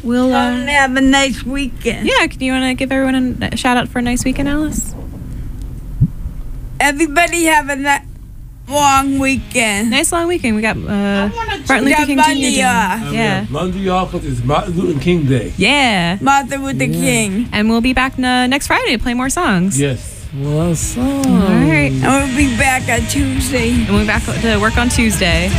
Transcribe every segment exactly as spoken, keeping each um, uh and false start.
we'll uh, have a nice weekend. Yeah, can you want to give everyone a shout out for a nice weekend, Alice? Everybody have a ni- long weekend. Nice long weekend. We got uh, Martin We Luther got King Monday Junior Day. off. Yeah. Monday off because it's Martin Luther King Day. Yeah. Martin Luther King. And we'll be back uh, next Friday to play more songs. Yes. Well, song. All right. And we'll be back on Tuesday. And we'll be back to work on Tuesday.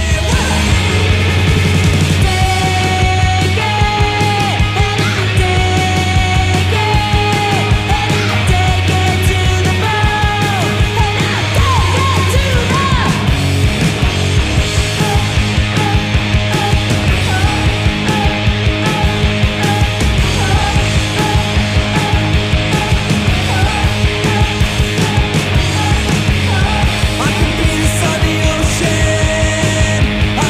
I can be the sunny ocean.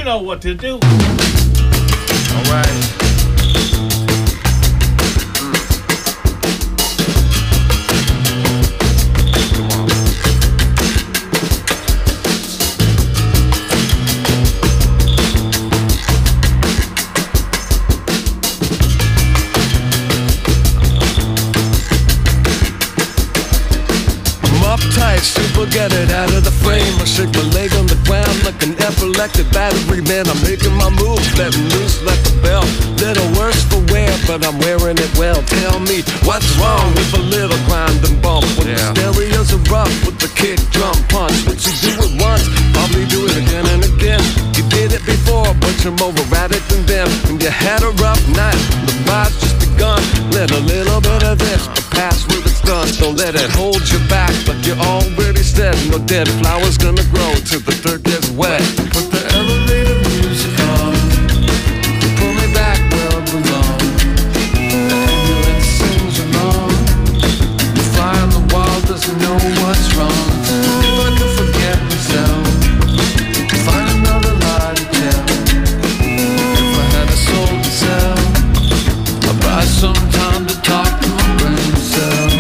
know what to do. All right. Super, get it out of the frame. I shake my leg on the ground like an epileptic battery man. I'm making my move, letting loose like a bell. Little worse for wear, but I'm wearing it well. Tell me what's wrong with a little grind and bump. When yeah. the stereos are rough with the kick, drum, punch. What you do it once, probably do it again and again. You did it before, but you're more erratic than them. And you had a rough night, the ride's just begun. Let a little bit of this, but pass with it's done. Don't let it hold you back like you're already said. No dead flowers gonna grow till the dirt gets wet. Put the elevator music on, pull me back where I belong. The ambulance sings along. The fly on the wall doesn't know what's wrong. If I could forget myself, find another lie to tell. If I had a soul to sell, I'd buy some time to talk to my brain cell.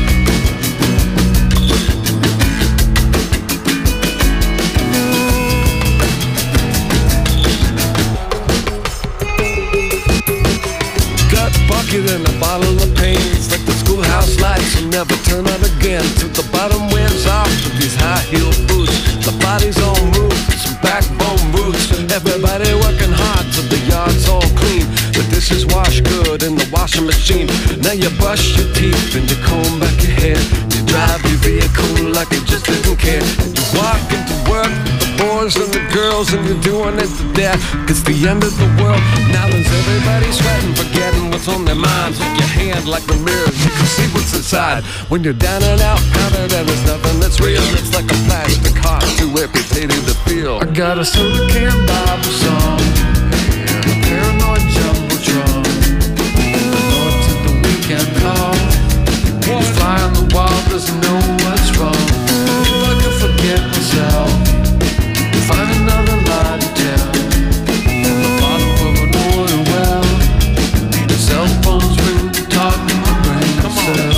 And a bottle of pain. It's like the schoolhouse lights will never turn on again. Till the bottom wears off with these high heel boots. The body's all moved, some backbone roots. Everybody working hard till the yard's all clean. The dishes wash good in the washing machine. Now you brush your teeth and you comb back your hair. You drive your vehicle like you just didn't care. You walk into work, the boys and the girls, and you're doing it to death. It's the end of the world. Now is everybody sweating, forgetting what's on their minds. With your hand like a mirror, you can see what's inside. When you're down and out, counted and there's nothing that's real. It's like a plastic heart, too amputated to feel. I got a soda can Bible song, a paranoid jumbotron, the Lord to the weekend call. The fly on the wall doesn't know what's wrong. If I could forget myself, find another lie to tell. At the bottom of an oil well, the cell phone's ring to talk to my brain cell.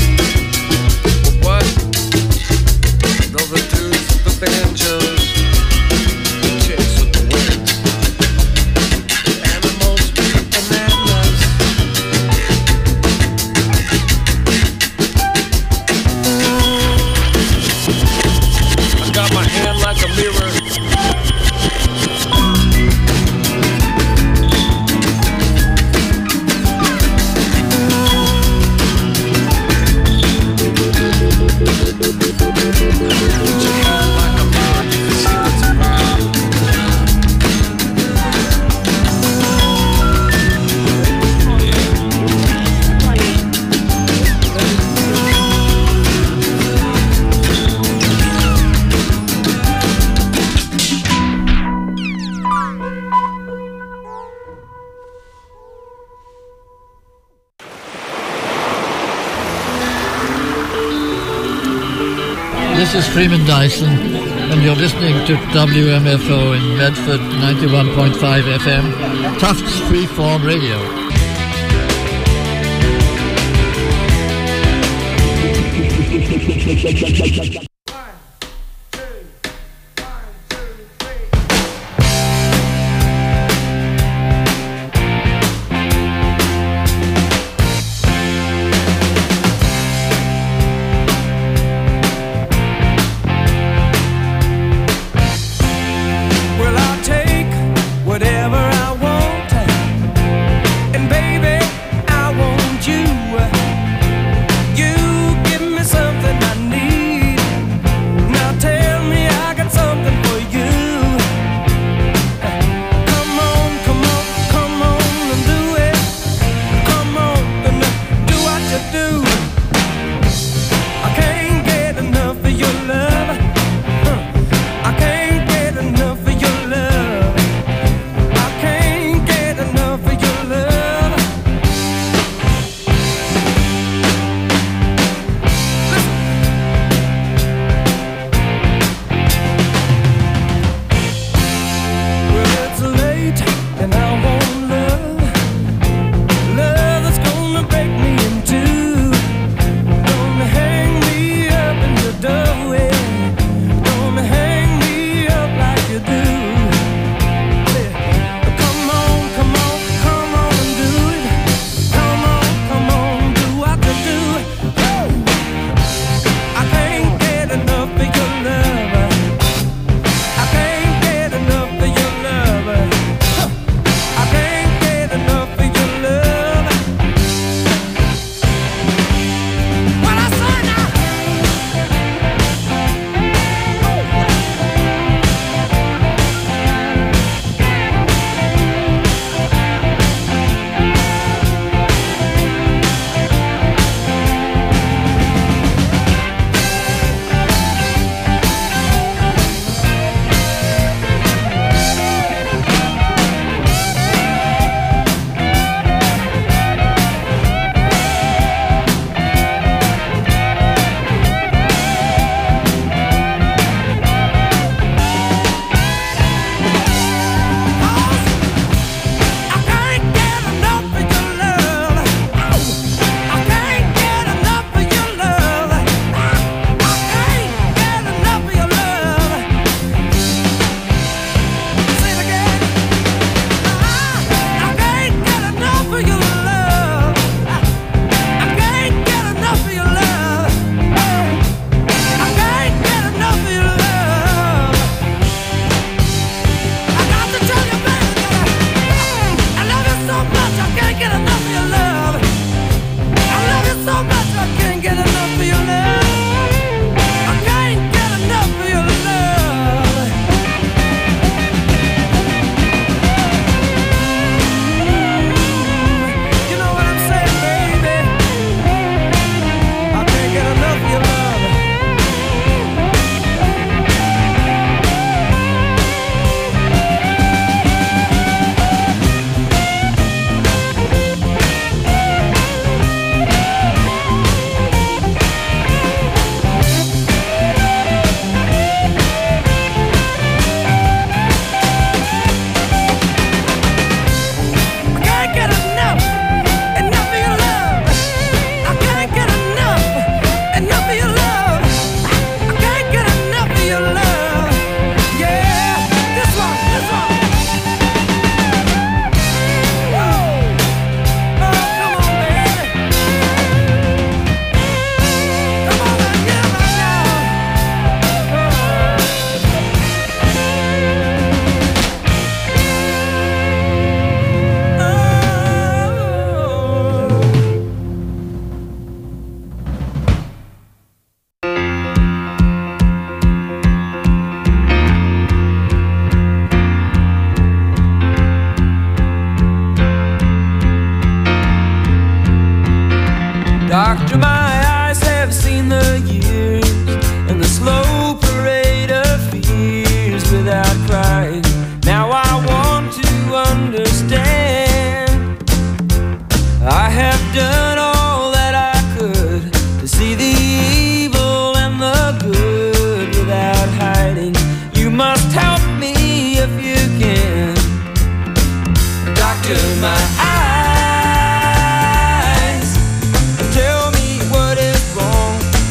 What? Those are dudes with the banjos, the chicks with the wigs, the animals with the bananas. I got my hand like a mirror. This is Freeman Dyson, and you're listening to W M F O in Medford, ninety-one point five F M, Tufts Freeform Radio. You give me something I need.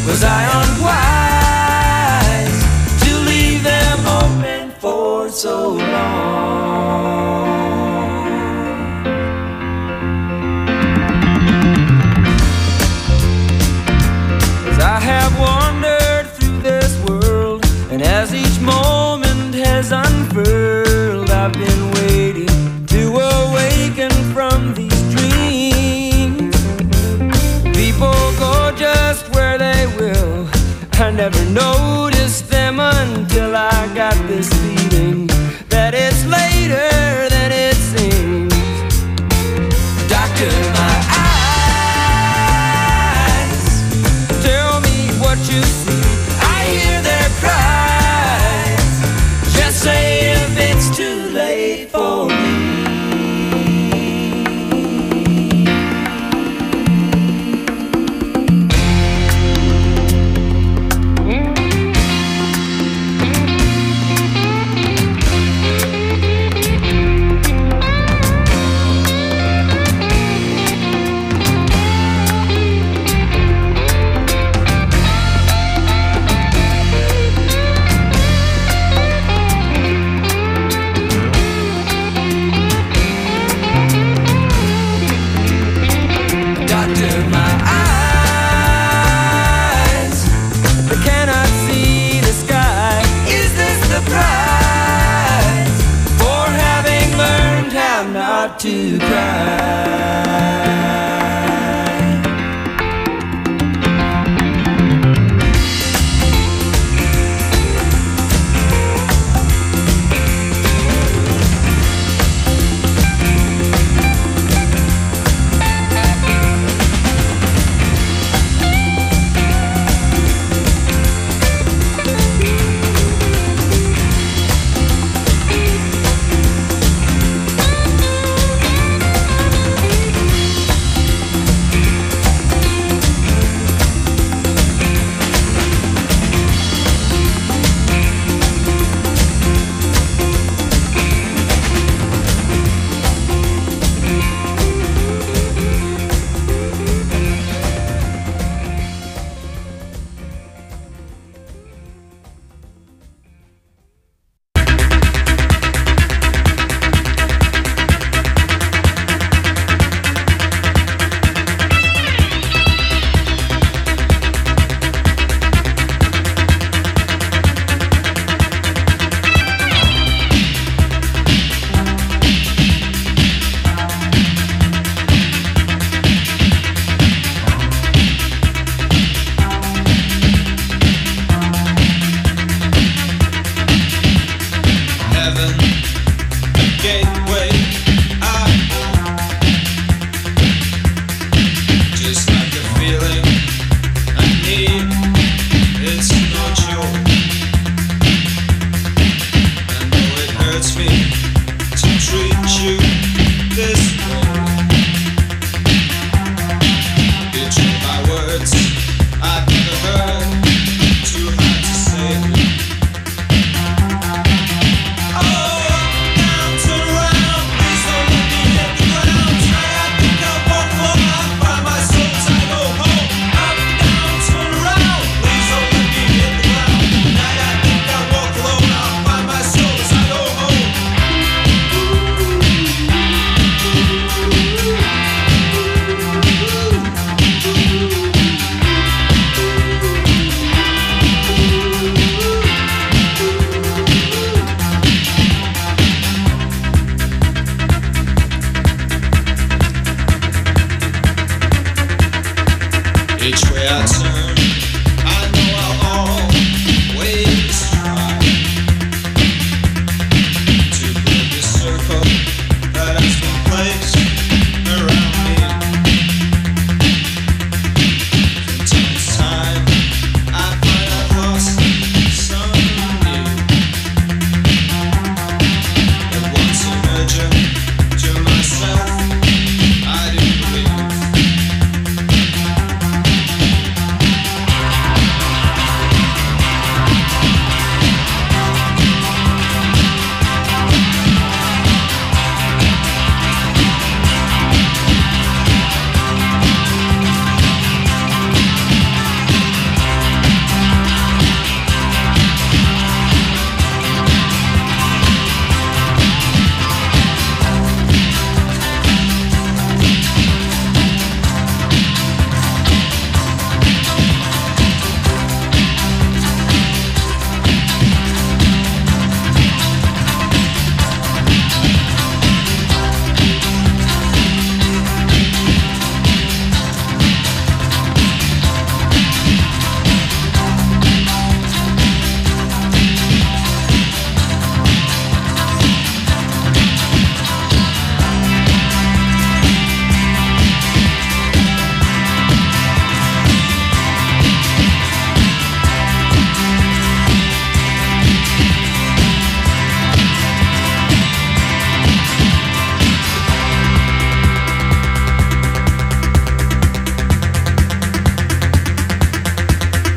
Was I unwise to leave them open for so long? 'Cause I have wandered through this world, and as each moment has unfurled, I've been waiting to awaken from these dreams. People go just where they will. I never noticed them until I got this feeling that it's later than it seems. Doctor, my eyes, tell me what you see. I hear their cries. Just say if it's too late for me. To cry.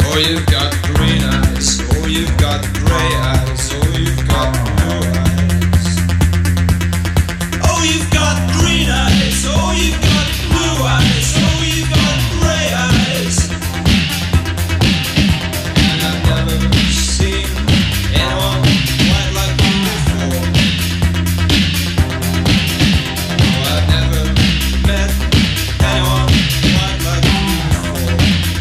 Oh, you've got green eyes. Oh, you've got gray eyes. Oh, you've got blue eyes. Oh, you've got green eyes. Oh, you've got blue eyes. Oh, you've got gray eyes. And I've never seen anyone quite like you before. Oh, I've never met anyone quite like you before.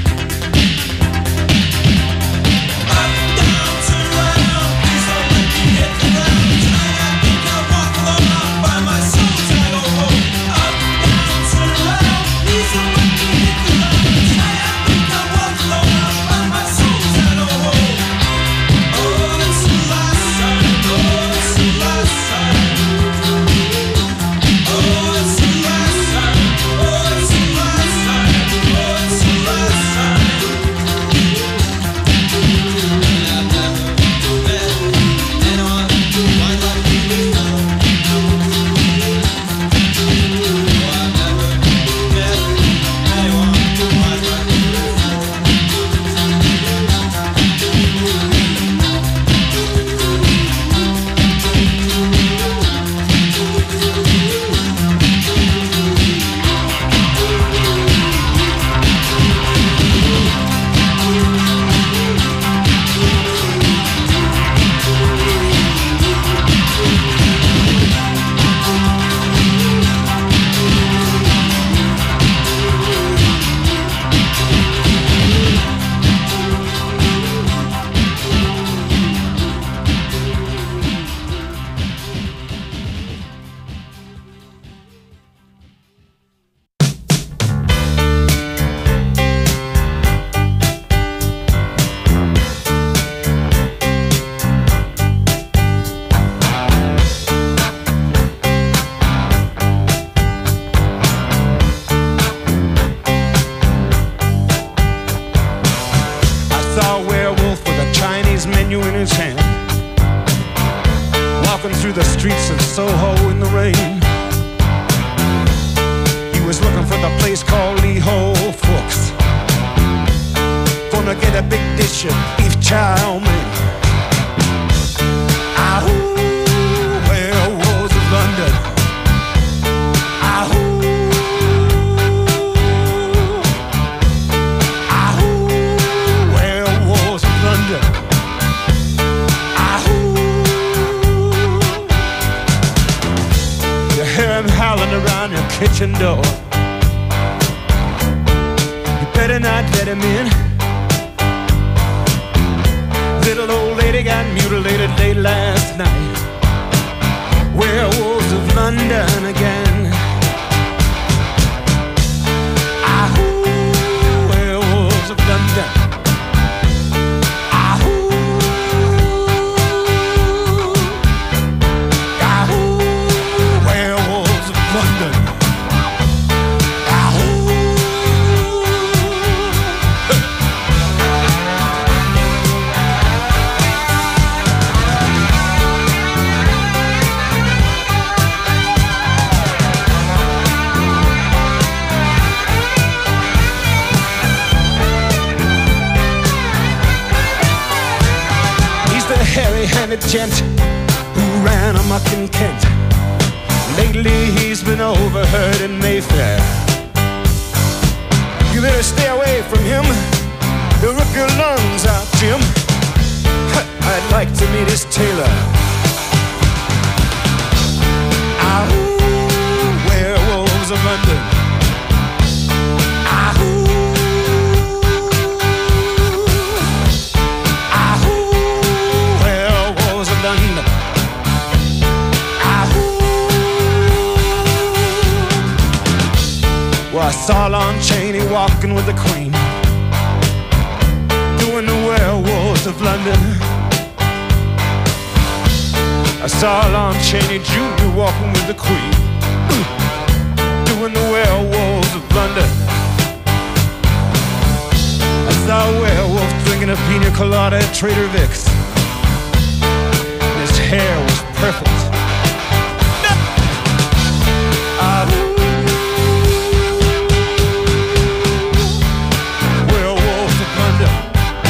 Up, down, turn around, please don't let me hit the ground. Tonight I think I'll walk alone by my soul till I go home. Up, down, turn around, please don't let me hit the ground. Tonight I think I'll walk alone by my soul till I go home. Oh, it's the last time. Oh, it's the last time. Oh, it's the last time. Oh, it's the last time. Oh, it's the last time. And I've never met anyone quite like you before. Oh, I've never met anyone quite like you I saw a werewolf with a Chinese menu in his hand, walking through the streets of Soho in the rain. He was looking for the place called Lee Ho Fook's, gonna get a big dish of beef chow mein. Ahoo, werewolves of London. Ahoo. Howling around your kitchen door. You better not let him in. Little old lady got mutilated late last night. Werewolves of London again. Ahoo, werewolves of London. Hairy-handed gent who ran amok in Kent. Lately he's been overheard in Mayfair. You better stay away from him. He'll rip your lungs out, Jim. I'd like to meet his tailor. Ahoo, werewolves of London. Ahoo. London. Well, I saw Lon Chaney walking with the Queen, doing the werewolves of London. I saw Lon Chaney Junior walking with the Queen, doing the werewolves of London. I saw a werewolf drinking a pina colada at Trader Vic's. His hair was perfect. Ahoo, werewolves of London.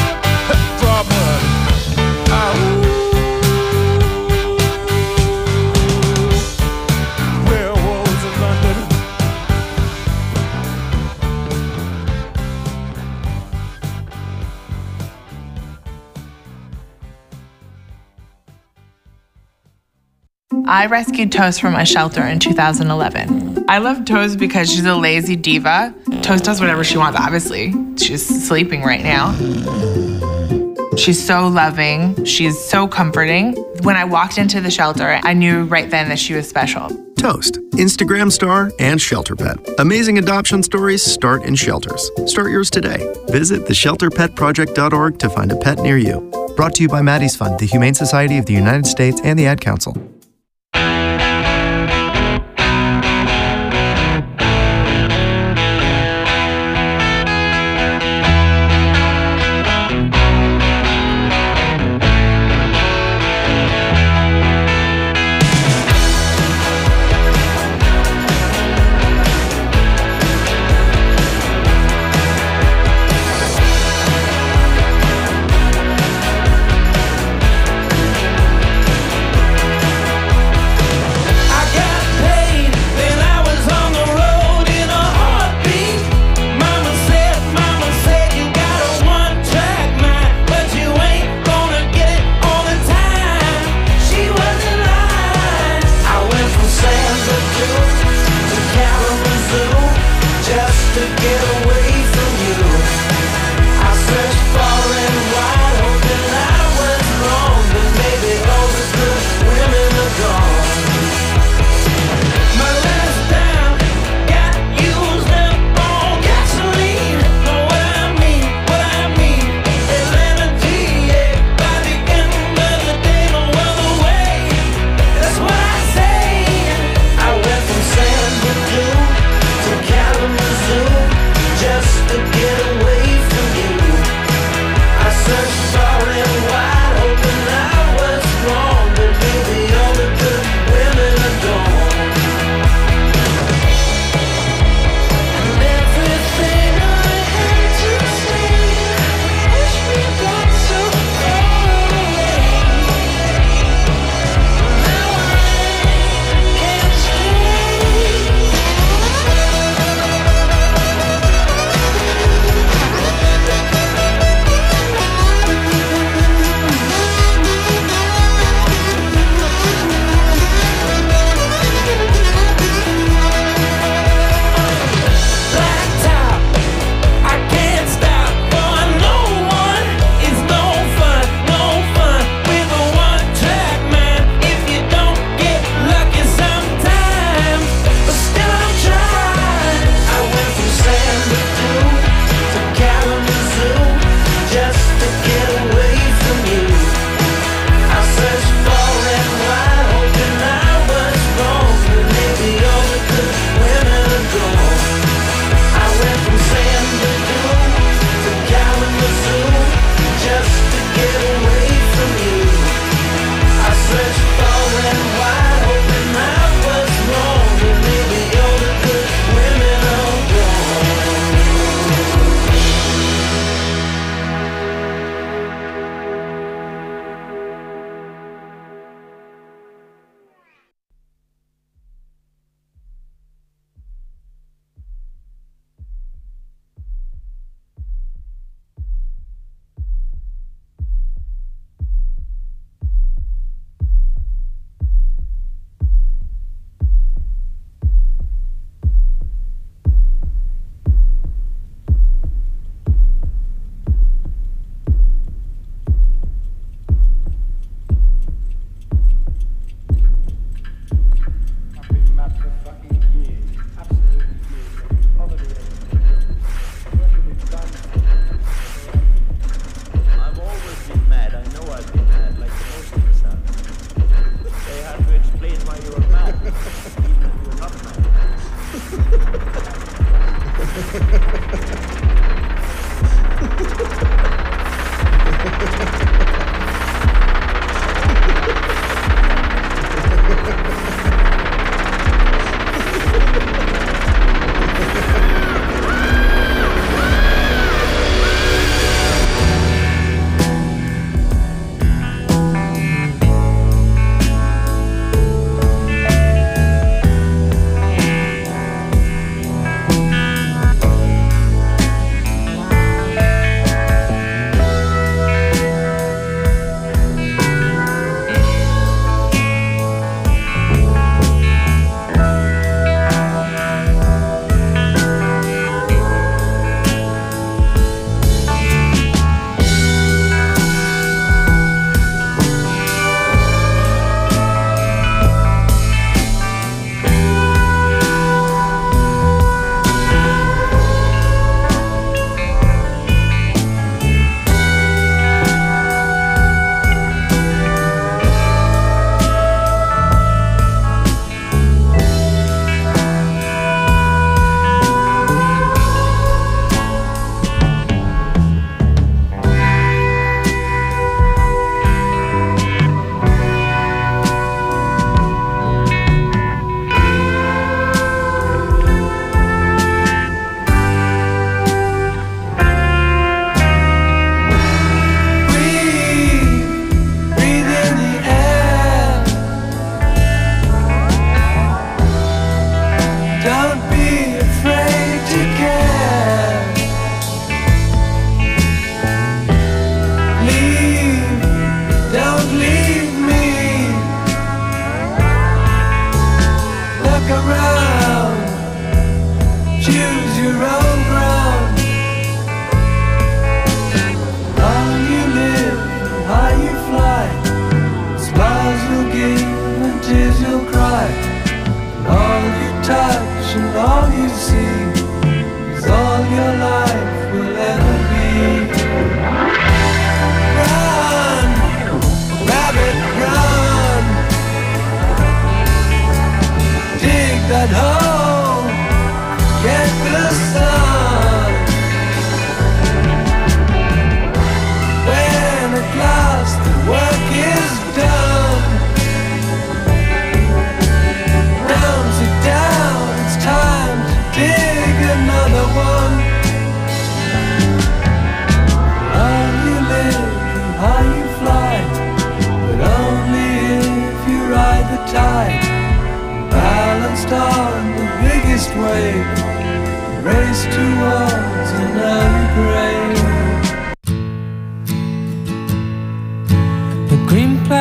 I rescued Toast from a shelter in two thousand eleven. I love Toast because she's a lazy diva. Toast does whatever she wants, obviously. She's sleeping right now. She's so loving. She's so comforting. When I walked into the shelter, I knew right then that she was special. Toast, Instagram star, and shelter pet. Amazing adoption stories start in shelters. Start yours today. Visit the shelter pet project dot org to find a pet near you. Brought to you by Maddie's Fund, the Humane Society of the United States, and the Ad Council.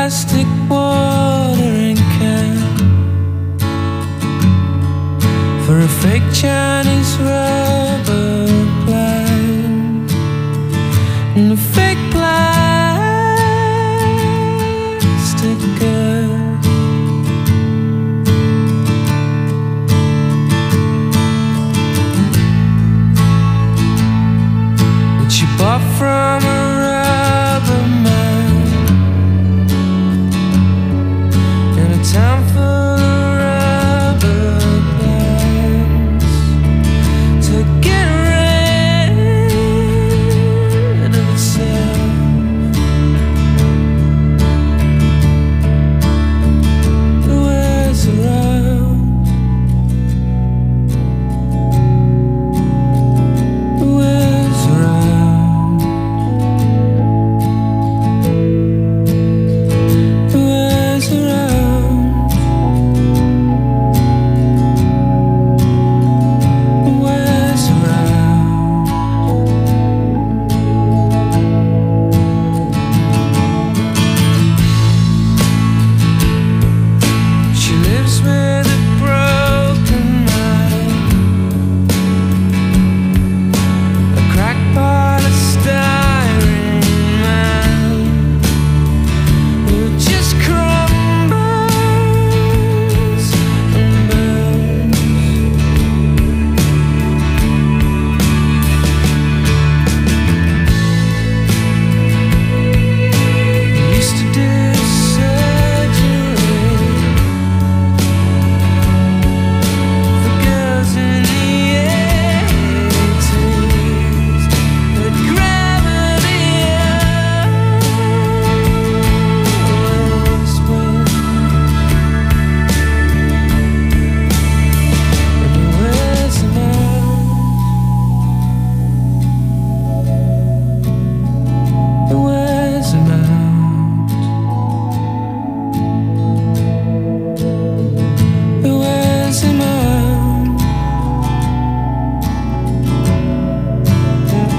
plastic watering can for a fake Chinese rubber plant and a fake plastic girl. That she bought from a rubber man in a town full of rubber plants to get rid of itself. It wears around. It wears around. It wears around. It wears around. She lives with a broken mind, a crackpot, a styrene man who just crumbles and burns. Used to do surgery for girls in the eighties, but gravity always wins, and it wears them out. It wears them out. It wears him out. It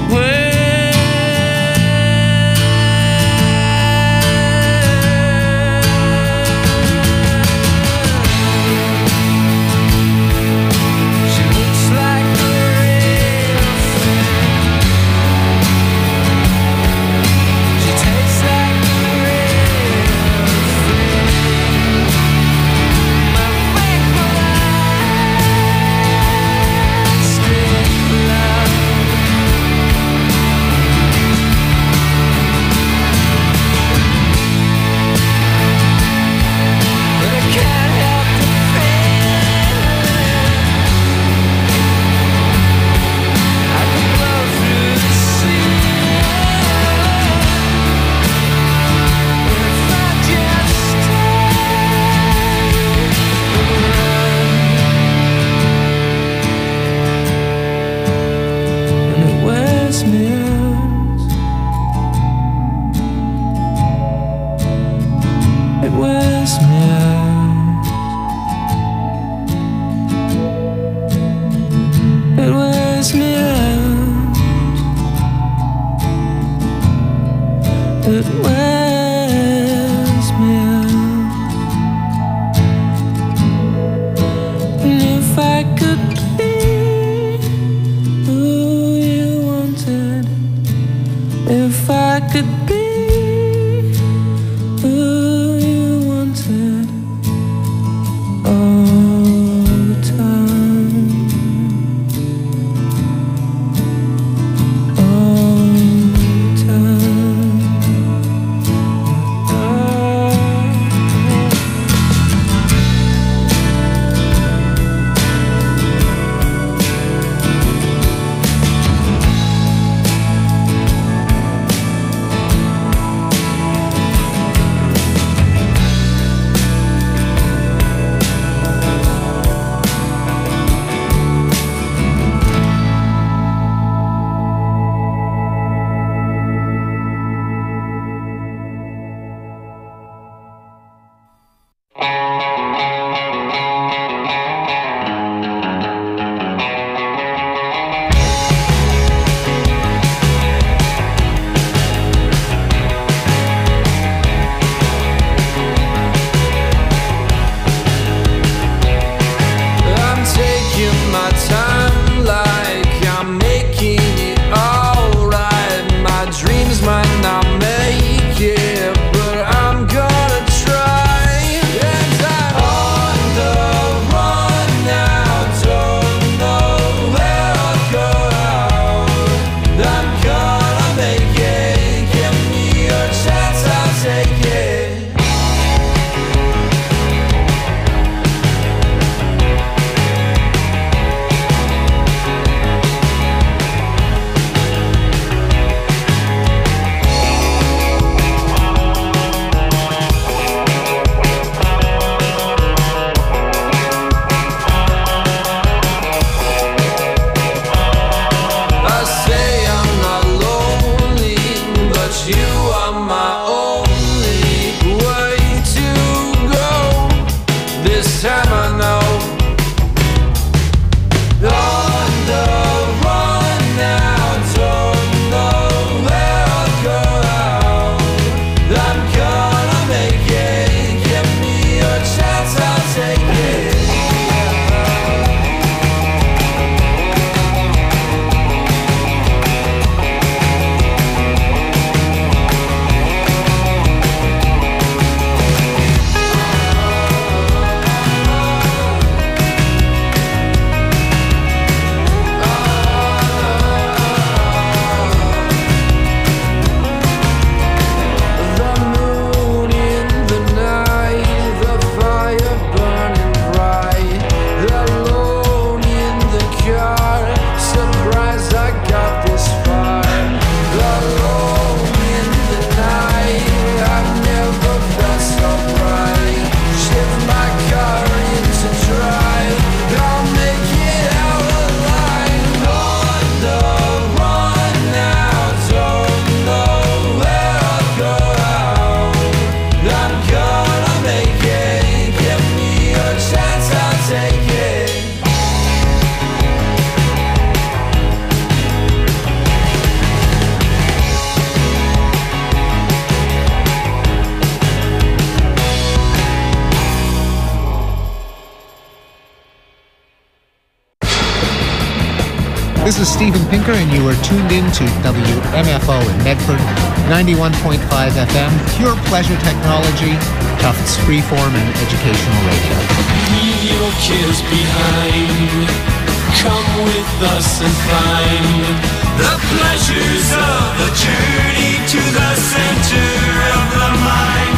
wears. She looks like a real thing. She tastes like a real thing. My fake plastic love. But I can't help the feeling. I could blow through the ceiling if I just stayed around. And it wears me out. It wears me out. It wears me out. It wears me out. And if I could be who you wanted, if I could be who you wanted all the time, all the time. dreams might not make it, but I'm gonna try. And I'm on the run now, don't know where I'll go out. I'm gonna make it, give me a chance, I'll take it. I say I'm not lonely, but you are my only way to go. This time I know. On the run now, don't know where I'll go out. I'm gonna make it, give me a chance, I'll take it. The moon in the night, the fire burning bright, alone in the car, surprised I got this far. Alone in the night, I've never felt so bright. Shift my car into drive, I'll make it out alive. On the run now, don't know where I'll go out. I'm gonna make it, give me a chance, I'll take it. This is Steven Pinker, and you are tuned in to W M F O in Medford, ninety-one point five F M, pure pleasure technology, Tufts freeform and educational radio. Leave your cares behind. Come with us and find the pleasures of the journey to the center of the mind.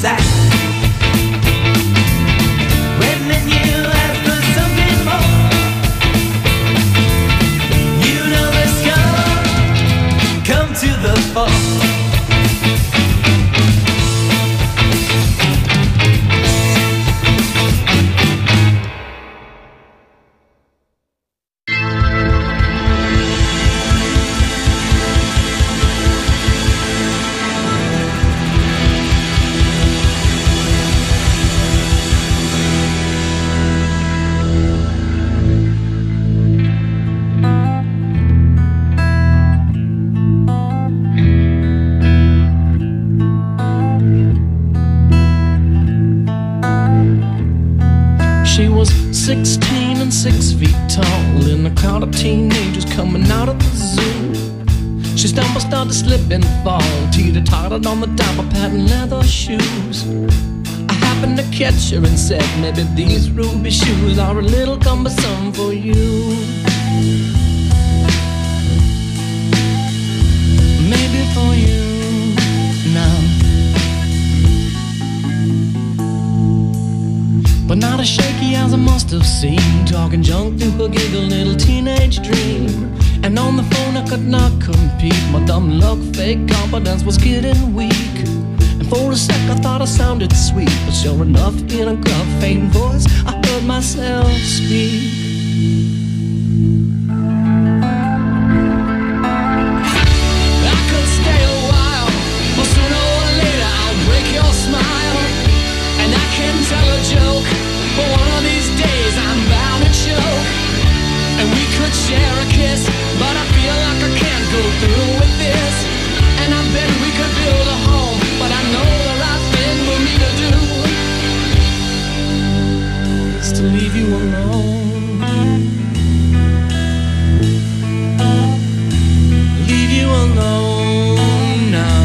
sack. When the new has put something more, you know the scum come to the fore. sixteen and six feet tall, in a crowd of teenagers coming out of the zoo. She stumbled, started to slip and fall, teeter-tottered on the top of patent leather shoes. I happened to catch her and said, maybe these ruby shoes are a little cumbersome for you. Maybe for you now, but not as shaky as I must have seemed, talking junk through her giggle little teenage dream. And on the phone I could not compete, my dumb luck, fake confidence was getting weak. And for a sec I thought I sounded sweet, but sure enough in a gruff, faint voice I heard myself speak. I could stay a while, but sooner or later I'll break your smile. And I can tell a joke, but one of these days I'm bound to choke. And we could share a kiss, but I feel like I can't go through with this. And I bet we could build a home, but I know the right thing for me to do is to leave you alone. Leave you alone now.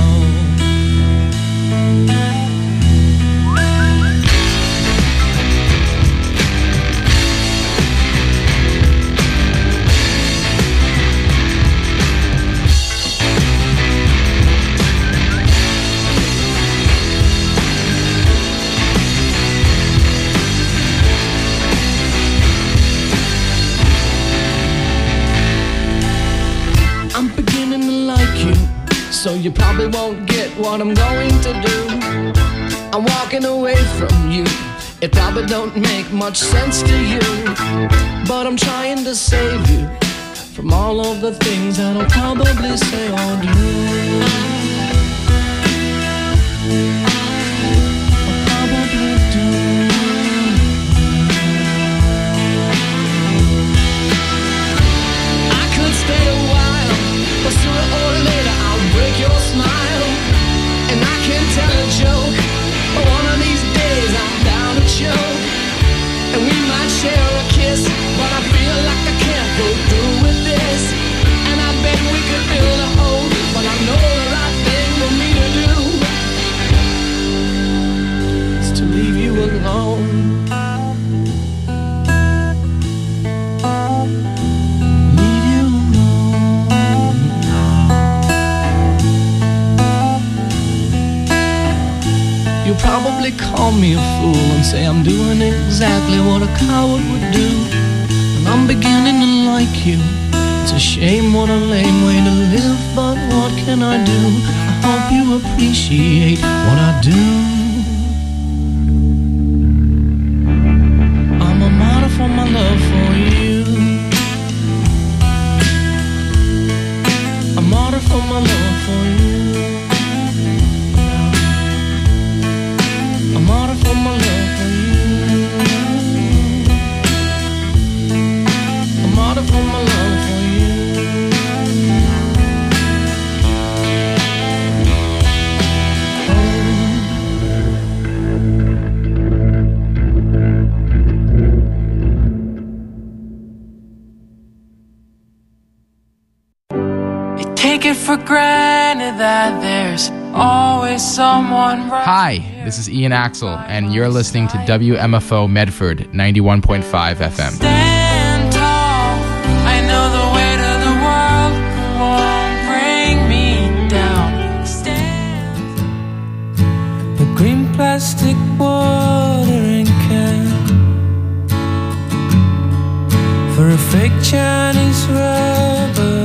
I'm beginning to like you, so you probably won't get what I'm going to do. I'm walking away from you, it probably don't make much sense to you, but I'm trying to save you from all of the things that I'll probably say or do. I'll probably do. I could stay a while, but sooner or later I'll break your smile. And I can tell a joke, but one of these days I'm bound to choke. And we might share a kiss, but I feel like I can't go through with this. And I bet we could build a home, but I know the right thing for me to do is to leave you alone. You'll probably call me a fool and say I'm doing exactly what a coward would do. And I'm beginning to like you. It's a shame, what a lame way to live, but what can I do? I hope you appreciate what I do. I'm a martyr for my love for you. A martyr for my love for you. A martyr for my love for you. A martyr for my love for you. You take it for granted that there's always someone right. Hi, this is Ian Axel, and you're listening to W M F O Medford ninety-one point five F M. Stand tall. I know the weight of the world won't bring me down. Stand. The green plastic plastic watering can for a fake Chinese rubber